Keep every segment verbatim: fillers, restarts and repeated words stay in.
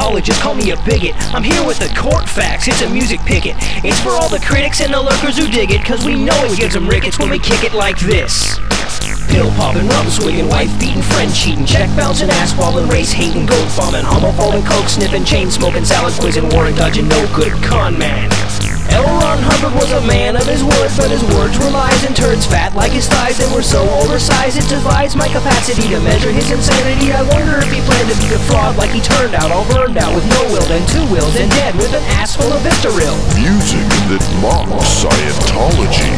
Scientologist, call me a bigot. I'm here with the court facts, it's a music picket. It's for all the critics and the lurkers who dig it, cause we know it gives them rickets when we kick it like this. Pill poppin', rum swinging, wife beating, friend cheating, check bouncing, ass wallin', race hating, goat bombing, homophobic, coke sniffing, chain smoking, salad quizzing, warrant dodging, no good con man. L. Ron Hubbard was a man of his word, but his words were lies and turds fat like his thighs that were so oversized it defies my capacity to measure his insanity. I wonder if he planned to be a fraud like he turned out, all burned out with no will, then two wills, and dead with an ass full of Vistaril. Music that mocks Scientology.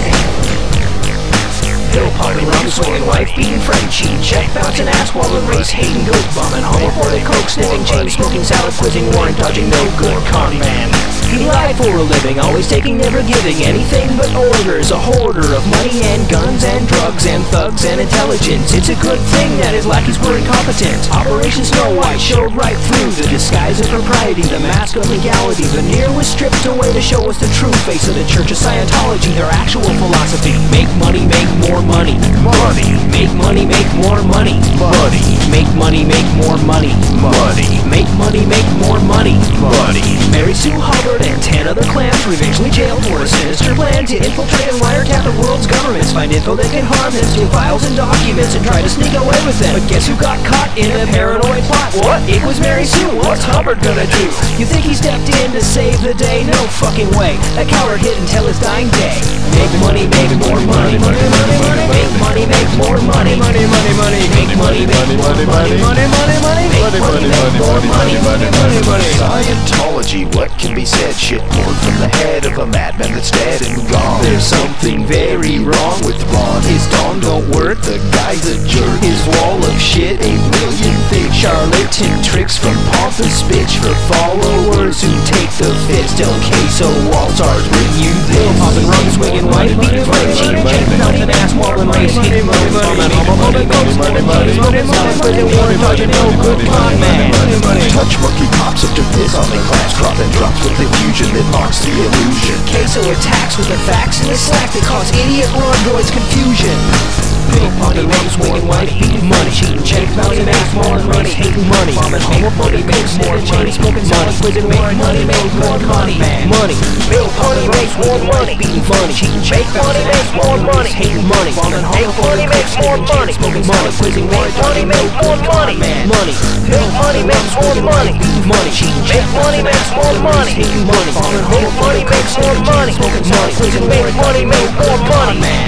Pill popping, rum swinging, wife beating, friend cheating, check bouncing, ass wallin', race hating, goat bombing, homophobic, coke sniffing, chain smoking, salad quizzing, warrant dodging, no good con man. He lied for a living, always taking, never giving anything but orders. A hoarder of money and guns and drugs and thugs and intelligence. It's a good thing that his lackeys were incompetent. Operation Snow White showed right through the disguise of propriety, the mask of legality. The veneer was stripped away to show us the true face of the Church of Scientology, their actual philosophy. Make money, make more money. Money. Make money, make more money. Money. Make money, make more money. Money. Make money, make more money. Money. Mary Sue Hubbard and ten other clams were eventually jailed for a sinister plan to infiltrate and wiretap the world's governments, find info that can harm them, steal files and documents, and try to sneak away with them. But guess who got caught in a paranoid plot? What? It was Mary Sue. What's Hubbard gonna do? You think he stepped in to save the day? No fucking way. That coward hid until his dying day. Make money, make more money. Money, money, money. Make money, make more money. Money, money, money. Make money, make more money. Money, money, money. Make money, make more money. Money, money, money. Scientology, what can be said? Shit poured from the head of a madman that's dead and gone. There's something very wrong with Ron. His dong don't work, the guy's a jerk. His wall of shit, a million fake charlatan tricks from pompous bitch for followers who take the fist. El Queso Waltars bring you this. Poppin', rum swinging, white beating, friend cheating, check bouncing, ass wallin', race hating, money, money, homophobic, coke smoking, money, money, money, money, warrant dodging, no good con man. Money, money. Touch monkey pops up to piss on the claps, crop and drops with the fusion that mocks the illusion. Queso attacks with the facts and the slack that cause idiot Rondoids confusion. Pill popping, rum swinging, white beating, money cheating, check bouncing, ass wallin', race hating, money, bombing, homophobic, makes more money, smoking, money, prison, make money, make more money, money. Pill popping, makes more money, beating, funny, cheating, check bouncing, makes more money, hating, money, bombing, homophobic, makes more money, smoking, money, prison, make money, make more money, money. Pill money makes more money, beating, money, cheating, check money, makes more money, hating, money, bombing, homophobic, makes more money, smoking, money, prison, make money, make more money.